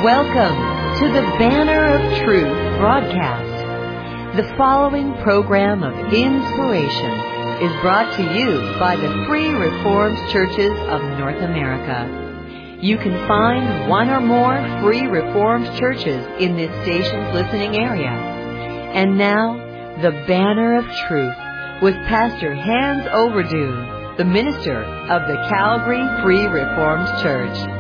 Welcome to the Banner of Truth broadcast. The following program of inspiration is brought to you by the Free Reformed Churches of North America. You can find one or more Free Reformed churches in this station's listening area. And now, the Banner of Truth with Pastor Hans Overdoon, the minister of the Calgary Free Reformed Church.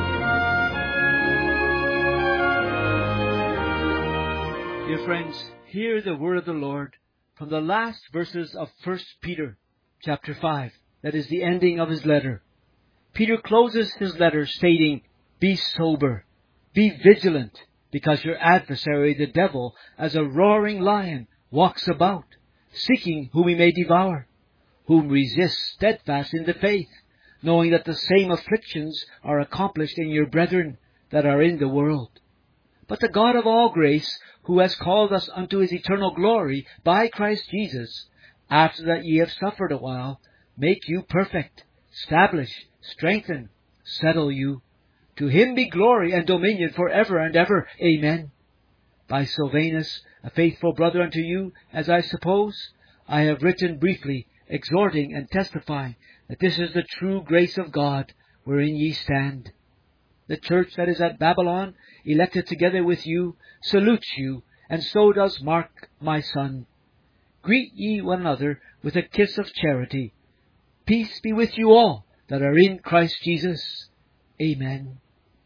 Dear friends, hear the word of the Lord from the last verses of 1 Peter chapter 5. That is the ending of his letter. Peter closes his letter stating, "Be sober, be vigilant, because your adversary, the devil, as a roaring lion, walks about, seeking whom he may devour, whom resist steadfast in the faith, knowing that the same afflictions are accomplished in your brethren that are in the world. But the God of all grace, who has called us unto his eternal glory by Christ Jesus, after that ye have suffered a while, make you perfect, establish, strengthen, settle you. To him be glory and dominion for ever and ever. Amen. By Silvanus, a faithful brother unto you, as I suppose, I have written briefly, exhorting and testifying that this is the true grace of God, wherein ye stand. The church that is at Babylon, elected together with you, salutes you, and so does Mark, my son. Greet ye one another with a kiss of charity. Peace be with you all that are in Christ Jesus. Amen."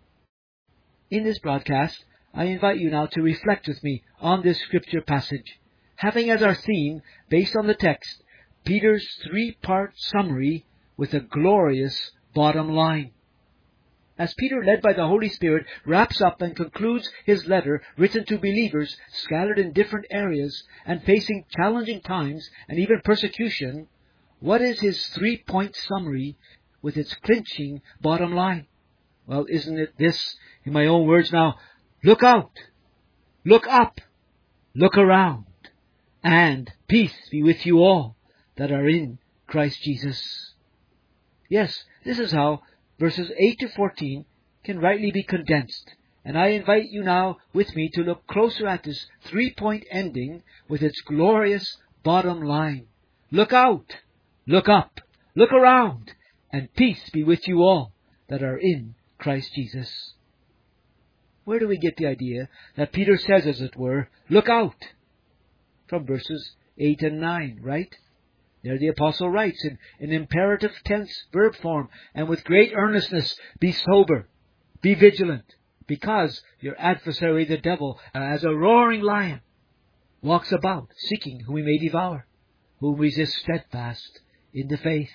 In this broadcast, I invite you now to reflect with me on this scripture passage, having as our theme, based on the text, Peter's three-part summary with a glorious bottom line. As Peter, led by the Holy Spirit, wraps up and concludes his letter written to believers scattered in different areas and facing challenging times and even persecution, what is his three-point summary with its clinching bottom line? Well, isn't it this, in my own words now, look out, look up, look around, and peace be with you all that are in Christ Jesus. Yes, this is how verses 8 to 14 can rightly be condensed. And I invite you now with me to look closer at this three-point ending with its glorious bottom line. Look out, look up, look around, and peace be with you all that are in Christ Jesus. Where do we get the idea that Peter says, as it were, look out? From verses 8 and 9, right? There the apostle writes in imperative tense verb form, and with great earnestness, be sober, be vigilant, because your adversary the devil, as a roaring lion, walks about, seeking whom he may devour, whom resist steadfast in the faith.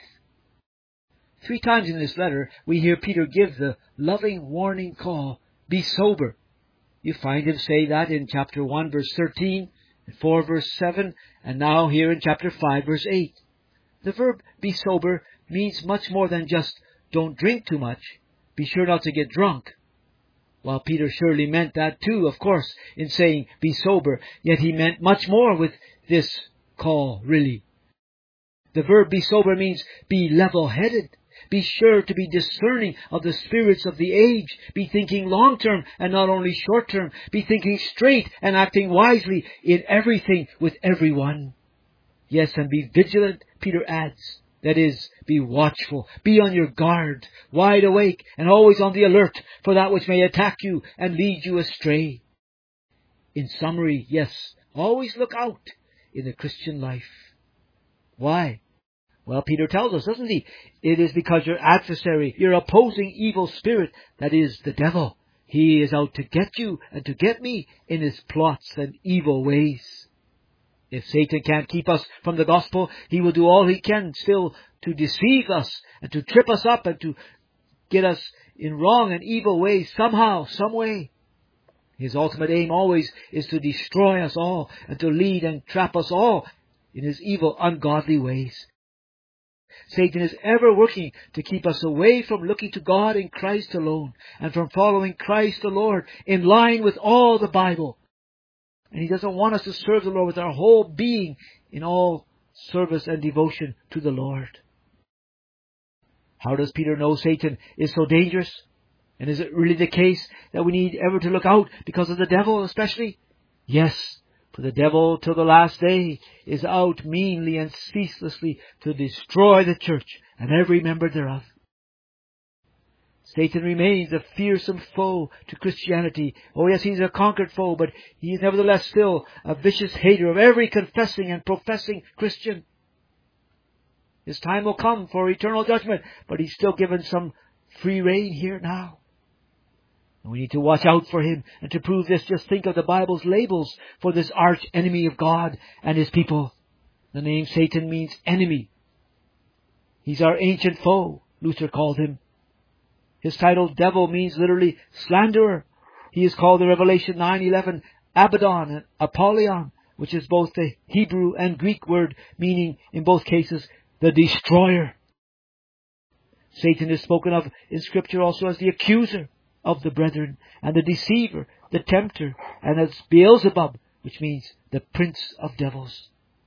3 times in this letter, we hear Peter give the loving warning call, be sober. You find him say that in chapter 1, verse 13, 4 verse 7, and now here in chapter 5 verse 8. The verb be sober means much more than just don't drink too much, be sure not to get drunk. While Peter surely meant that too, of course, in saying be sober, yet he meant much more with this call, really. The verb be sober means be level-headed, be sure to be discerning of the spirits of the age, be thinking long-term and not only short-term, be thinking straight and acting wisely in everything with everyone. Yes, and be vigilant, Peter adds. That is, be watchful, be on your guard, wide awake, and always on the alert for that which may attack you and lead you astray. In summary, yes, always look out in the Christian life. Why? Well, Peter tells us, doesn't he? It is because your adversary, your opposing evil spirit, that is, the devil, he is out to get you and to get me in his plots and evil ways. If Satan can't keep us from the gospel, he will do all he can still to deceive us and to trip us up and to get us in wrong and evil ways somehow, some way. His ultimate aim always is to destroy us all and to lead and trap us all in his evil, ungodly ways. Satan is ever working to keep us away from looking to God in Christ alone and from following Christ the Lord in line with all the Bible. And he doesn't want us to serve the Lord with our whole being in all service and devotion to the Lord. How does Peter know Satan is so dangerous? And is it really the case that we need ever to look out because of the devil especially? Yes, for the devil till the last day is out meanly and ceaselessly to destroy the church and every member thereof. Satan remains a fearsome foe to Christianity. Oh yes, he's a conquered foe, but he is nevertheless still a vicious hater of every confessing and professing Christian. His time will come for eternal judgment, but he's still given some free rein here now. And we need to watch out for him. And to prove this, just think of the Bible's labels for this arch enemy of God and His people. The name Satan means enemy. He's our ancient foe, Luther called him. His title, devil, means literally slanderer. He is called in Revelation 9:11 Abaddon and Apollyon, which is both the Hebrew and Greek word, meaning in both cases the destroyer. Satan is spoken of in Scripture also as the accuser of the brethren, and the deceiver, the tempter, and as Beelzebub, which means the prince of devils.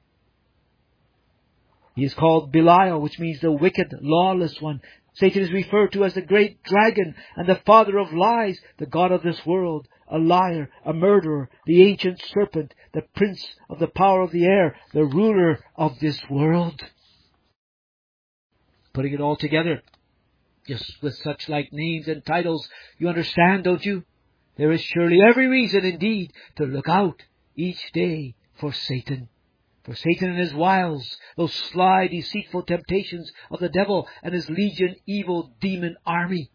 He is called Belial, which means the wicked, lawless one. Satan is referred to as the great dragon and the father of lies, the god of this world, a liar, a murderer, the ancient serpent, the prince of the power of the air, the ruler of this world. Putting it all together, just with such like names and titles, you understand, don't you? There is surely every reason indeed to look out each day for Satan. For Satan and his wiles, those sly, deceitful temptations of the devil and his legion evil demon army.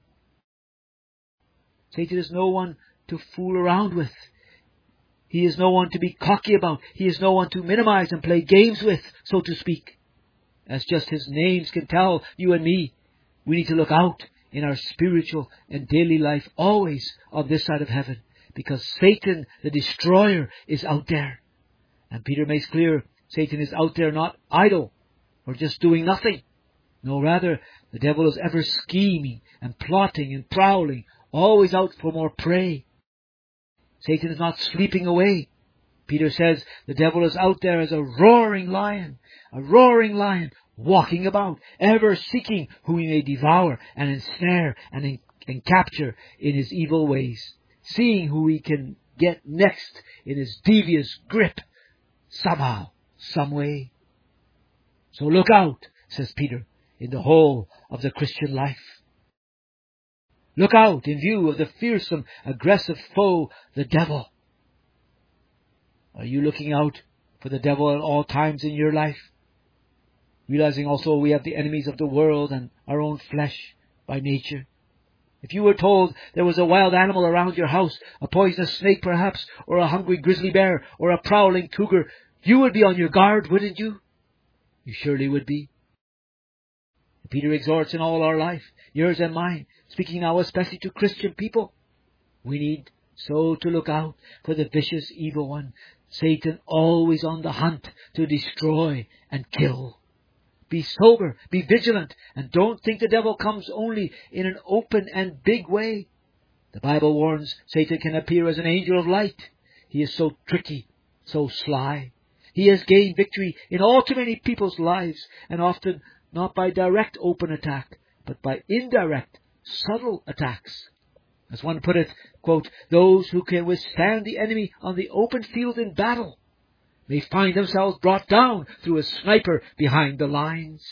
Satan is no one to fool around with. He is no one to be cocky about. He is no one to minimize and play games with, so to speak. As just his names can tell you and me, we need to look out in our spiritual and daily life always on this side of heaven, because Satan, the destroyer, is out there. And Peter makes clear, Satan is out there not idle or just doing nothing. No, rather, the devil is ever scheming and plotting and prowling, always out for more prey. Satan is not sleeping away. Peter says the devil is out there as a roaring lion, walking about, ever seeking whom he may devour and ensnare and capture in his evil ways, seeing who he can get next in his devious grip, somehow, some way. So look out, says Peter, in the whole of the Christian life. Look out in view of the fearsome, aggressive foe, the devil. Are you looking out for the devil at all times in your life? Realizing also we have the enemies of the world and our own flesh by nature. If you were told there was a wild animal around your house, a poisonous snake perhaps, or a hungry grizzly bear, or a prowling cougar, you would be on your guard, wouldn't you? You surely would be. Peter exhorts in all our life, yours and mine, speaking now especially to Christian people. We need so to look out for the vicious evil one, Satan, always on the hunt to destroy and kill. Be sober, be vigilant, and don't think the devil comes only in an open and big way. The Bible warns Satan can appear as an angel of light. He is so tricky, so sly. He has gained victory in all too many people's lives, and often not by direct open attack, but by indirect, subtle attacks. As one put it, quote, those who can withstand the enemy on the open field in battle may find themselves brought down through a sniper behind the lines.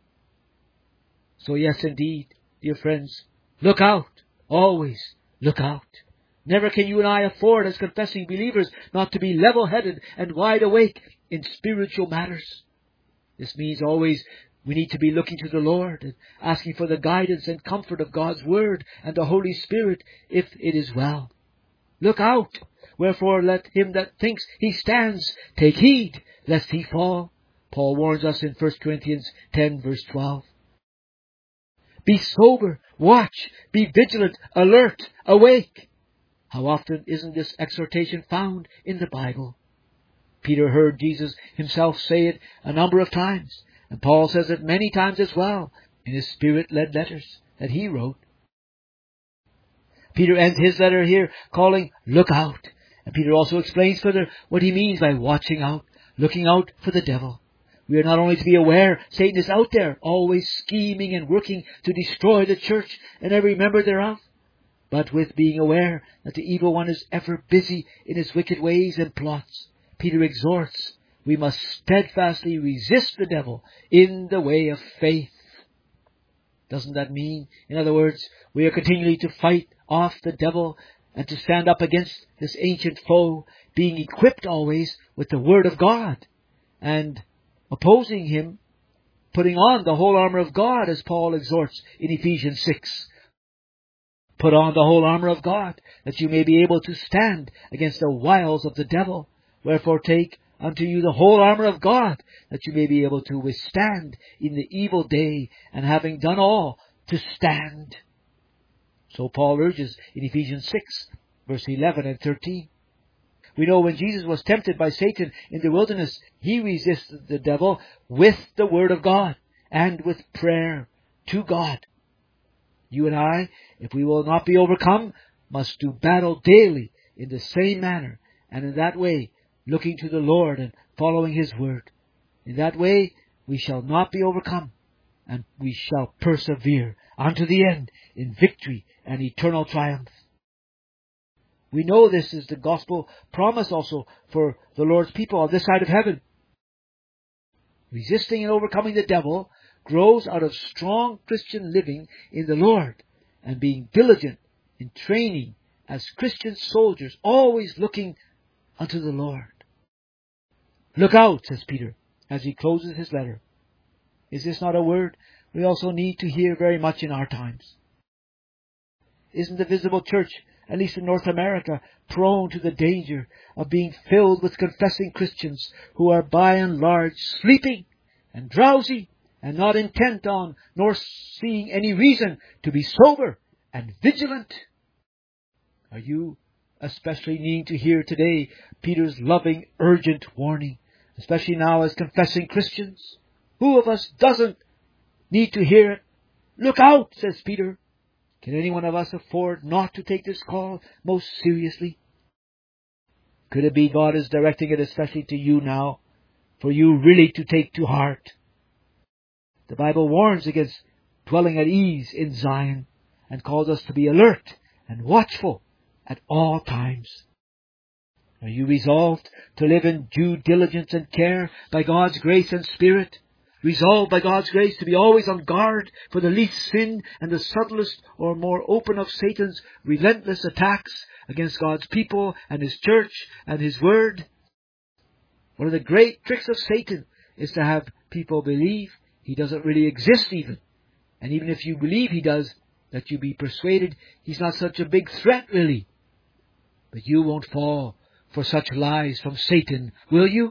So yes, indeed, dear friends, look out, always look out. Never can you and I afford as confessing believers not to be level-headed and wide awake in spiritual matters. This means always we need to be looking to the Lord and asking for the guidance and comfort of God's Word and the Holy Spirit if it is well. Look out! Wherefore let him that thinks he stands take heed lest he fall. Paul warns us in 1 Corinthians 10 verse 12. Be sober, watch, be vigilant, alert, awake. How often isn't this exhortation found in the Bible? Peter heard Jesus himself say it a number of times, and Paul says it many times as well in his Spirit-led letters that he wrote. Peter ends his letter here calling, look out. And Peter also explains further what he means by watching out, looking out for the devil. We are not only to be aware Satan is out there, always scheming and working to destroy the church and every member thereof, But with being aware that the evil one is ever busy in his wicked ways and plots, Peter exhorts, we must steadfastly resist the devil in the way of faith. Doesn't that mean, in other words, we are continually to fight off the devil and to stand up against this ancient foe, being equipped always with the Word of God and opposing him, putting on the whole armor of God, as Paul exhorts in Ephesians 6. Put on the whole armor of God, that you may be able to stand against the wiles of the devil. Wherefore take unto you the whole armor of God, that you may be able to withstand in the evil day, and having done all, to stand. So Paul urges in Ephesians 6, verse 11 and 13. We know when Jesus was tempted by Satan in the wilderness, he resisted the devil with the Word of God and with prayer to God. You and I, if we will not be overcome, must do battle daily in the same manner, and in that way, looking to the Lord and following His Word. In that way, we shall not be overcome, and we shall persevere unto the end in victory and eternal triumph. We know this is the gospel promise also for the Lord's people on this side of heaven. Resisting and overcoming the devil grows out of strong Christian living in the Lord and being diligent in training as Christian soldiers, always looking unto the Lord. Look out, says Peter, as he closes his letter. Is this not a word we also need to hear very much in our times? Isn't the visible church, at least in North America, prone to the danger of being filled with confessing Christians who are by and large sleeping and drowsy and not intent on nor seeing any reason to be sober and vigilant? Are you especially needing to hear today Peter's loving, urgent warning, especially now as confessing Christians? Who of us doesn't need to hear it? Look out, says Peter. Can any one of us afford not to take this call most seriously? Could it be God is directing it especially to you now, for you really to take to heart? The Bible warns against dwelling at ease in Zion and calls us to be alert and watchful at all times. Are you resolved to live in due diligence and care by God's grace and Spirit? Resolved by God's grace to be always on guard for the least sin and the subtlest or more open of Satan's relentless attacks against God's people and His church and His Word? One of the great tricks of Satan is to have people believe He doesn't really exist even. And even if you believe He does, that you be persuaded He's not such a big threat really. But you won't fall for such lies from Satan, will you?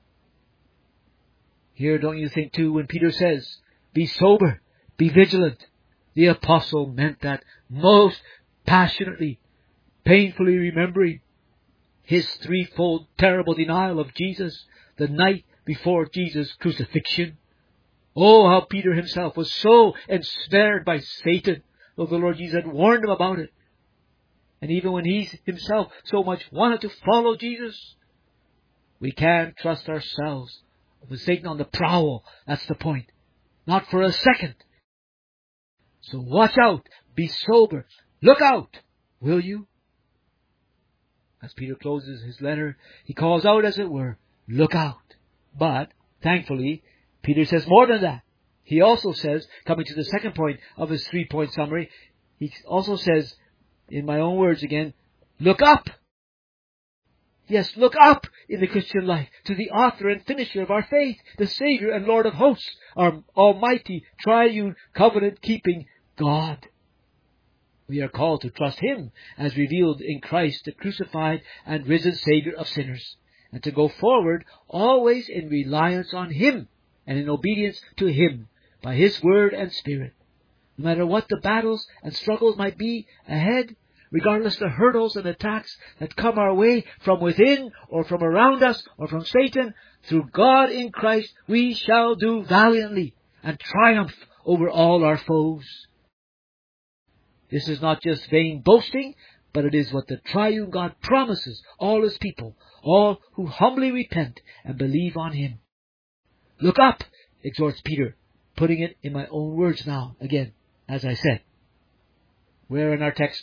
Here, don't you think too, when Peter says, be sober, be vigilant, the apostle meant that most passionately, painfully remembering his threefold terrible denial of Jesus the night before Jesus' crucifixion. Oh, how Peter himself was so ensnared by Satan, though the Lord Jesus had warned him about it. And even when he himself so much wanted to follow Jesus, we can't trust ourselves with Satan on the prowl. That's the point. Not for a second. So watch out. Be sober. Look out. Will you? As Peter closes his letter, he calls out, as it were, look out. But, thankfully, Peter says more than that. He also says, coming to the second point of his 3-point summary, he also says, in my own words again, look up. Yes, look up in the Christian life to the author and finisher of our faith, the Savior and Lord of hosts, our almighty, triune, covenant-keeping God. We are called to trust Him as revealed in Christ, the crucified and risen Savior of sinners, and to go forward always in reliance on Him and in obedience to Him by His Word and Spirit. No matter what the battles and struggles might be ahead, regardless the hurdles and attacks that come our way from within or from around us or from Satan, through God in Christ we shall do valiantly and triumph over all our foes. This is not just vain boasting, but it is what the triune God promises all His people, all who humbly repent and believe on Him. Look up, exhorts Peter, putting it in my own words now, again, as I said. Where in our text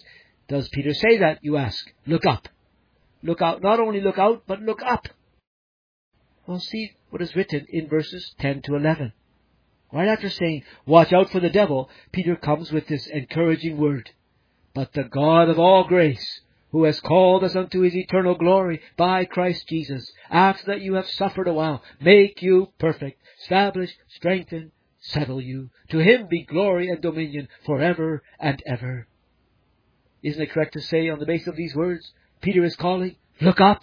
does Peter say that, you ask? Look up. Look out. Not only look out, but look up. Well, see what is written in verses 10 to 11. Right after saying, watch out for the devil, Peter comes with this encouraging word. But the God of all grace, who has called us unto his eternal glory by Christ Jesus, after that you have suffered a while, make you perfect, establish, strengthen, settle you. To him be glory and dominion forever and ever. Isn't it correct to say on the basis of these words, Peter is calling, look up.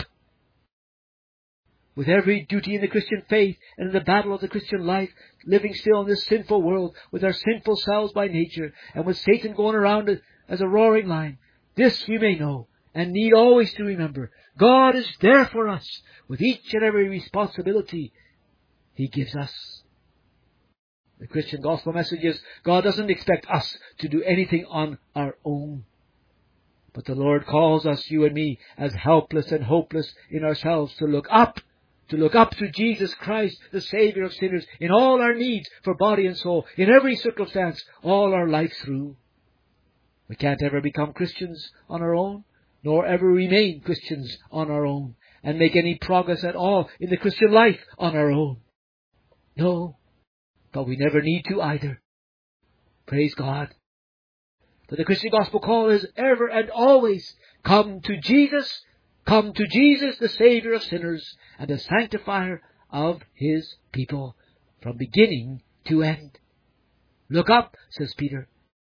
With every duty in the Christian faith and in the battle of the Christian life, living still in this sinful world with our sinful selves by nature, and with Satan going around as a roaring lion, this we may know and need always to remember. God is there for us with each and every responsibility he gives us. The Christian gospel message is God doesn't expect us to do anything on our own. But the Lord calls us, you and me, as helpless and hopeless in ourselves, to look up to Jesus Christ, the Savior of sinners, in all our needs for body and soul, in every circumstance, all our life through. We can't ever become Christians on our own, nor ever remain Christians on our own, and make any progress at all in the Christian life on our own. No, but we never need to either. Praise God. For the Christian gospel call is ever and always, come to Jesus, the Savior of sinners, and the sanctifier of his people, from beginning to end. Look up, says Peter.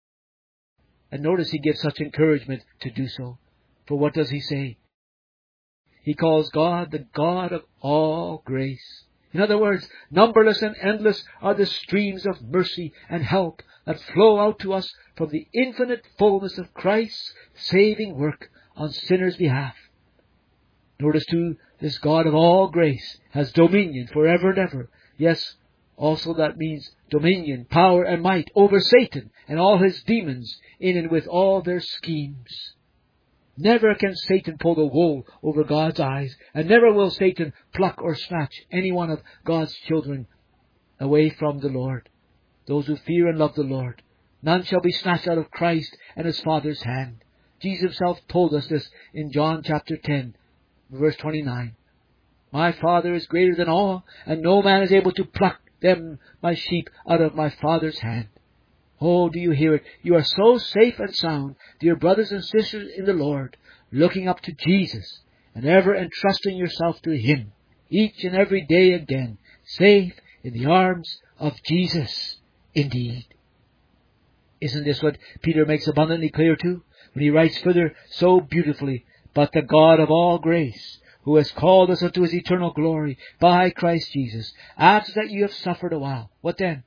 And notice he gives such encouragement to do so. For what does he say? He calls God the God of all grace. In other words, numberless and endless are the streams of mercy and help that flow out to us from the infinite fullness of Christ's saving work on sinners' behalf. Notice too, this God of all grace has dominion forever and ever. Yes, also that means dominion, power and might over Satan and all his demons in and with all their schemes. Never can Satan pull the wool over God's eyes, and never will Satan pluck or snatch any one of God's children away from the Lord. Those who fear and love the Lord, none shall be snatched out of Christ and his Father's hand. Jesus himself told us this in John chapter 10, verse 29. My Father is greater than all, and no man is able to pluck them, my sheep, out of my Father's hand. Oh, do you hear it? You are so safe and sound, dear brothers and sisters in the Lord, looking up to Jesus and ever entrusting yourself to him each and every day again, safe in the arms of Jesus indeed. Isn't this what Peter makes abundantly clear too, when he writes further so beautifully, but the God of all grace, who has called us unto his eternal glory by Christ Jesus, after that you have suffered a while. What then?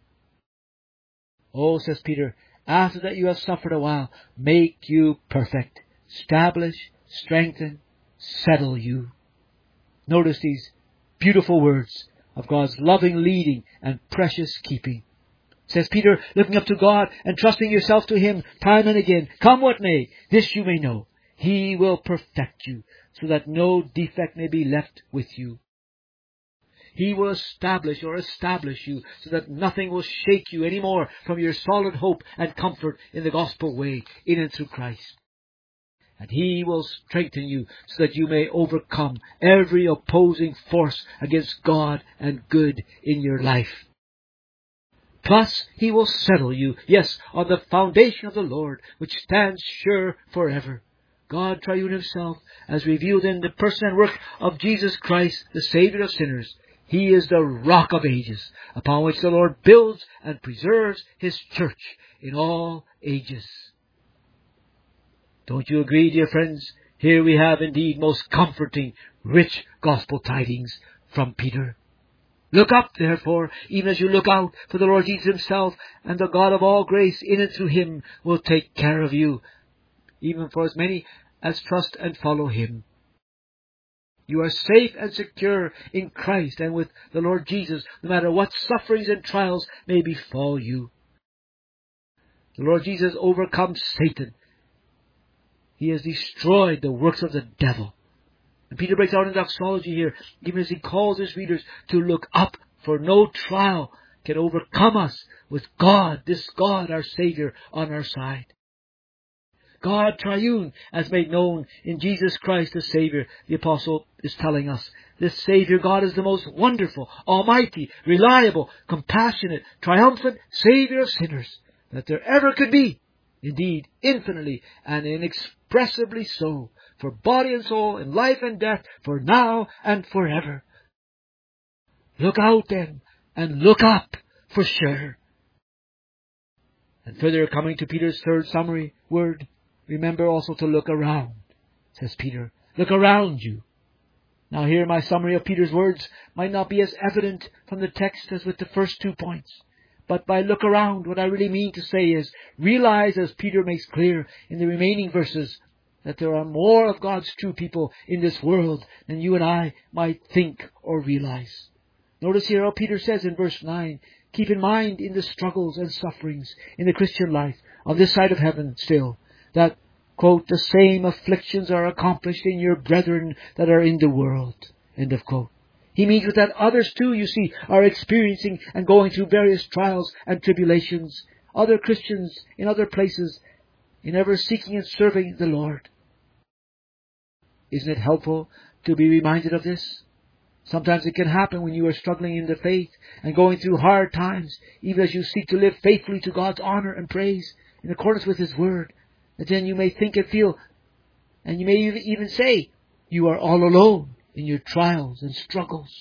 Oh, says Peter, after that you have suffered a while, make you perfect, establish, strengthen, settle you. Notice these beautiful words of God's loving leading and precious keeping. Says Peter, looking up to God and trusting yourself to him time and again, come what may, this you may know, he will perfect you, so that no defect may be left with you. He will establish you so that nothing will shake you any more from your solid hope and comfort in the gospel way, in and through Christ. And he will strengthen you so that you may overcome every opposing force against God and good in your life. Plus, he will settle you, yes, on the foundation of the Lord, which stands sure forever. God triune himself, as revealed in the person and work of Jesus Christ, the Savior of sinners. He is the rock of ages, upon which the Lord builds and preserves his church in all ages. Don't you agree, dear friends? Here we have indeed most comforting, rich gospel tidings from Peter. Look up, therefore, even as you look out, for the Lord Jesus himself and the God of all grace in and through him will take care of you, even for as many as trust and follow him. You are safe and secure in Christ and with the Lord Jesus, no matter what sufferings and trials may befall you. The Lord Jesus overcome Satan. He has destroyed the works of the devil. And Peter breaks out in doxology here, even as he calls his readers to look up, for no trial can overcome us with God, this God, our Savior, on our side. God triune, as made known in Jesus Christ the Savior, the Apostle is telling us. This Savior God is the most wonderful, almighty, reliable, compassionate, triumphant Savior of sinners that there ever could be. Indeed, infinitely and inexpressibly so, for body and soul, in life and death, for now and forever. Look out then, and look up, for sure. And further, coming to Peter's third summary word, remember also to look around, says Peter. Look around you. Now here my summary of Peter's words might not be as evident from the text as with the first 2 points. But by look around, what I really mean to say is, realize, as Peter makes clear in the remaining verses, that there are more of God's true people in this world than you and I might think or realize. Notice here how Peter says in verse 9, keep in mind in the struggles and sufferings in the Christian life on this side of heaven still, that, quote, the same afflictions are accomplished in your brethren that are in the world, end of quote. He means with that others too, you see, are experiencing and going through various trials and tribulations. Other Christians in other places, in ever seeking and serving the Lord. Isn't it helpful to be reminded of this? Sometimes it can happen when you are struggling in the faith and going through hard times, even as you seek to live faithfully to God's honor and praise in accordance with His Word, that then you may think and feel, and you may even say, you are all alone in your trials and struggles.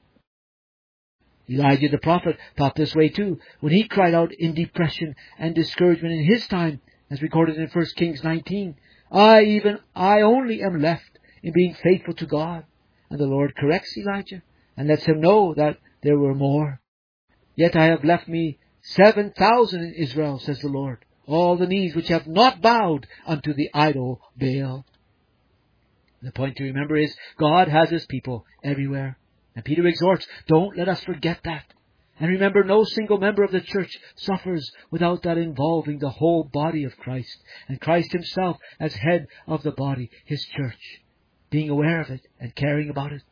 Elijah the prophet thought this way too, when he cried out in depression and discouragement in his time, as recorded in 1 Kings 19, I only am left in being faithful to God. And the Lord corrects Elijah and lets him know that there were more. Yet I have left me 7,000 in Israel, says the Lord, all the knees which have not bowed unto the idol Baal. The point to remember is God has His people everywhere. And Peter exhorts, don't let us forget that. And remember, no single member of the church suffers without that involving the whole body of Christ, and Christ Himself as head of the body, His church, being aware of it and caring about it.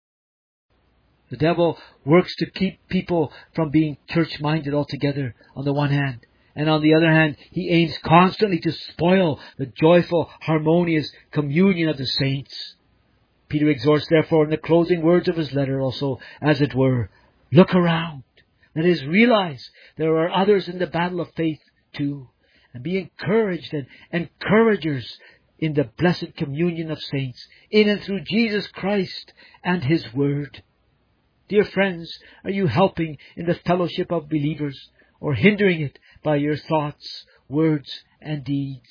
The devil works to keep people from being church-minded altogether on the one hand, and on the other hand, he aims constantly to spoil the joyful, harmonious communion of the saints. Peter exhorts, therefore, in the closing words of his letter also, as it were, look around. That is, realize there are others in the battle of faith too, and be encouraged and encouragers in the blessed communion of saints, in and through Jesus Christ and His Word. Dear friends, are you helping in the fellowship of believers, or hindering it by your thoughts, words, and deeds?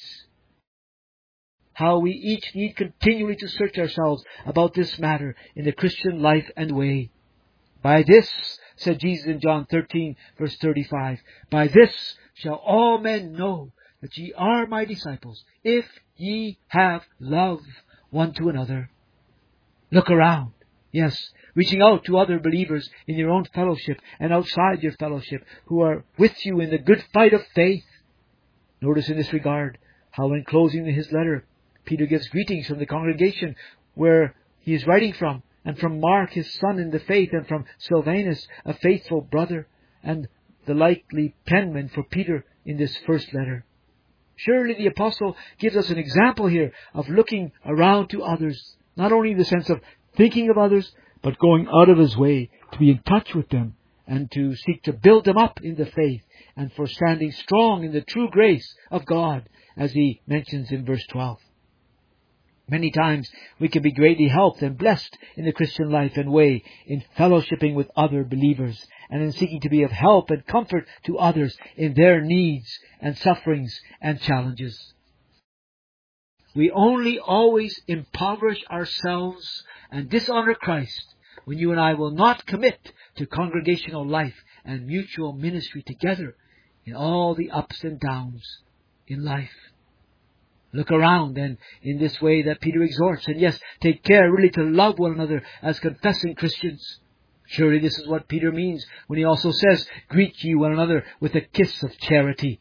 How we each need continually to search ourselves about this matter in the Christian life and way. By this, said Jesus in John 13, verse 35, by this shall all men know that ye are my disciples, if ye have love one to another. Look around. Yes, reaching out to other believers in your own fellowship and outside your fellowship who are with you in the good fight of faith. Notice in this regard how in closing his letter, Peter gives greetings from the congregation where he is writing from, and from Mark, his son in the faith, and from Silvanus, a faithful brother, and the likely penman for Peter in this first letter. Surely the apostle gives us an example here of looking around to others, not only in the sense of thinking of others, but going out of his way to be in touch with them and to seek to build them up in the faith and for standing strong in the true grace of God, as he mentions in verse 12. Many times we can be greatly helped and blessed in the Christian life and way in fellowshipping with other believers and in seeking to be of help and comfort to others in their needs and sufferings and challenges. We only always impoverish ourselves and dishonor Christ when you and I will not commit to congregational life and mutual ministry together in all the ups and downs in life. Look around and in this way that Peter exhorts, and yes, take care really to love one another as confessing Christians. Surely this is what Peter means when he also says, greet ye one another with a kiss of charity.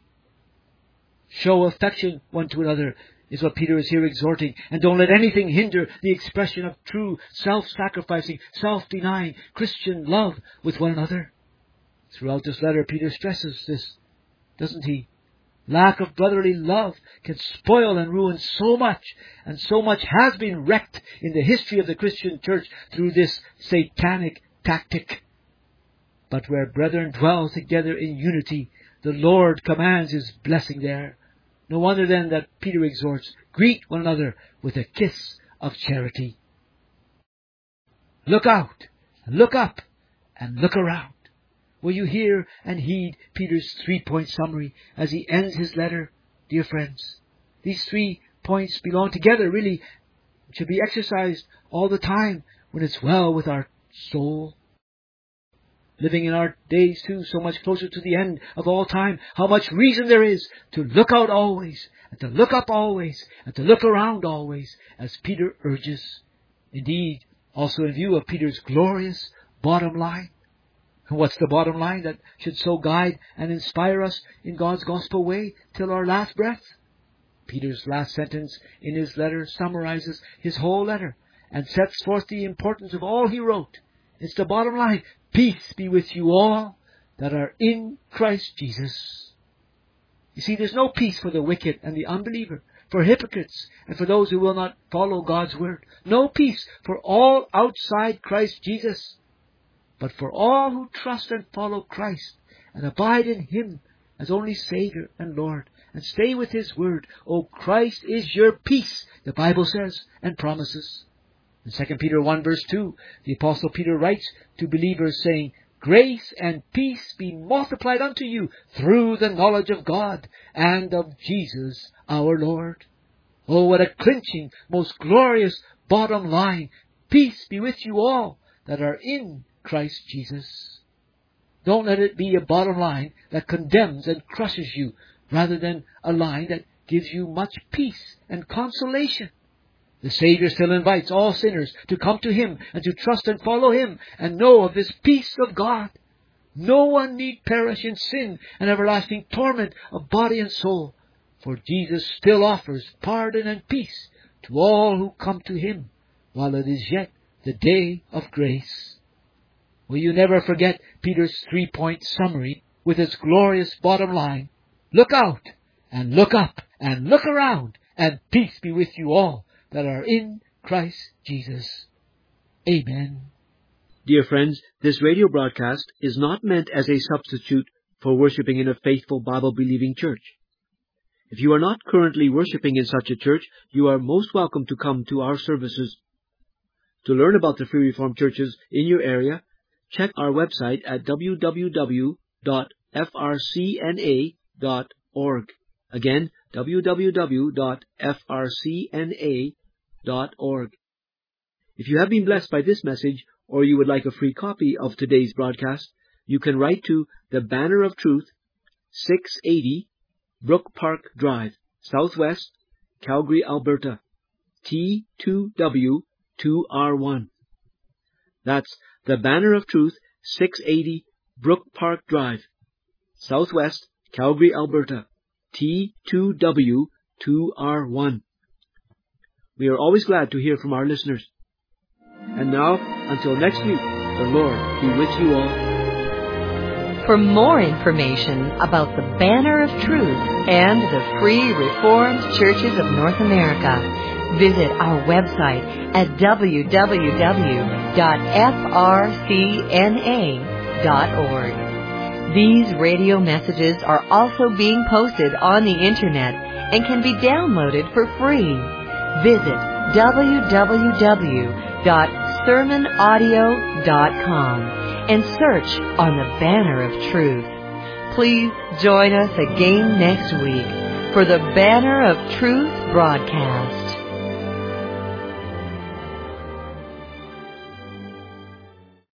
Show affection one to another is what Peter is here exhorting, and don't let anything hinder the expression of true, self-sacrificing, self-denying Christian love with one another. Throughout this letter, Peter stresses this, doesn't he? Lack of brotherly love can spoil and ruin so much, and so much has been wrecked in the history of the Christian church through this satanic tactic. But where brethren dwell together in unity, the Lord commands His blessing there. No wonder then that Peter exhorts, greet one another with a kiss of charity. Look out, and look up, and look around. Will you hear and heed Peter's 3-point summary as he ends his letter, dear friends? These 3 points belong together, really, should be exercised all the time when it's well with our soul. Living in our days, too, so much closer to the end of all time, how much reason there is to look out always, and to look up always, and to look around always, as Peter urges. Indeed, also in view of Peter's glorious bottom line. And what's the bottom line that should so guide and inspire us in God's gospel way till our last breath? Peter's last sentence in his letter summarizes his whole letter and sets forth the importance of all he wrote. It's the bottom line. Peace be with you all that are in Christ Jesus. You see, there's no peace for the wicked and the unbeliever, for hypocrites, and for those who will not follow God's word. No peace for all outside Christ Jesus. But for all who trust and follow Christ and abide in Him as only Savior and Lord and stay with His word, oh, Christ is your peace, the Bible says and promises. In 2 Peter 1 verse 2, the Apostle Peter writes to believers saying, grace and peace be multiplied unto you through the knowledge of God and of Jesus our Lord. Oh, what a clinching, most glorious bottom line. Peace be with you all that are in Christ Jesus. Don't let it be a bottom line that condemns and crushes you, rather than a line that gives you much peace and consolation. The Savior still invites all sinners to come to Him and to trust and follow Him and know of this peace of God. No one need perish in sin and everlasting torment of body and soul, for Jesus still offers pardon and peace to all who come to Him while it is yet the day of grace. Will you never forget Peter's 3-point summary with its glorious bottom line? Look out, and look up, and look around, and peace be with you all that are in Christ Jesus. Amen. Dear friends, this radio broadcast is not meant as a substitute for worshiping in a faithful Bible-believing church. If you are not currently worshiping in such a church, you are most welcome to come to our services. To learn about the Free Reformed churches in your area, check our website at www.frcna.org. Again, www.frcna.org. If you have been blessed by this message, or you would like a free copy of today's broadcast, you can write to the Banner of Truth, 680 Brook Park Drive, Southwest, Calgary, Alberta, T2W2R1. That's the Banner of Truth, 680 Brook Park Drive, Southwest, Calgary, Alberta, T2W2R1. We are always glad to hear from our listeners. And now, until next week, the Lord be with you all. For more information about the Banner of Truth and the Free Reformed Churches of North America, visit our website at www.frcna.org. These radio messages are also being posted on the Internet and can be downloaded for free. Visit www.sermonaudio.com and search on the Banner of Truth. Please join us again next week for the Banner of Truth broadcast.